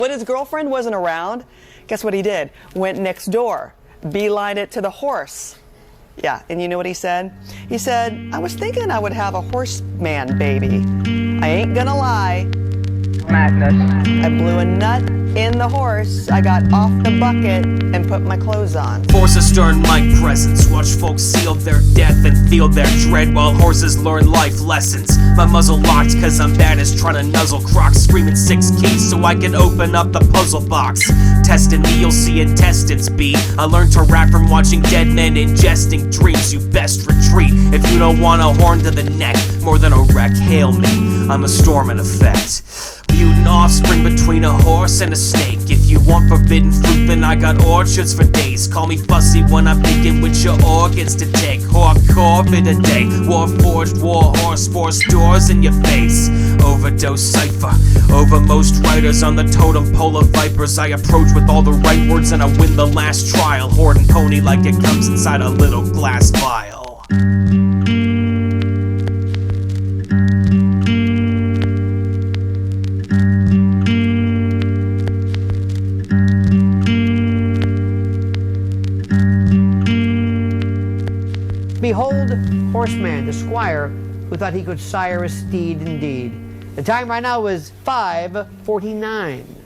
When his girlfriend wasn't around, guess what he did? Went next door, beelined it to the horse. Yeah, and you know what he said? He said, I was thinking I would have a horseman baby. I ain't gonna lie. Madness. I blew a nut in the horse. I got off the bucket and put my clothes on. Force a stern mic presence. Watch folks seal their death and feel their dread while horses learn life lessons. My muzzle locked cause I'm bad as trying to nuzzle crocs. Screaming 6 keys so I can open up the puzzle box. Testing me, you'll see intestines be. I learned to rap from watching dead men ingesting dreams. You best retreat if you don't want a horn to the neck. More than a wreck, hail me, I'm a storm in effect. Mutant offspring between a horse and a snake. If you want forbidden fruit, then I got orchards for days. Call me fussy when I'm picking with your organs to take. Hardcore bit a day. War forged, war horse, force doors in your face. Overdose cipher. Over most writers on the totem pole of vipers. I approach with all the right words and I win the last trial. Horde and pony like it comes inside a little glass vial. Behold, horseman, the squire, who thought he could sire a steed indeed. The time right now is 5:49.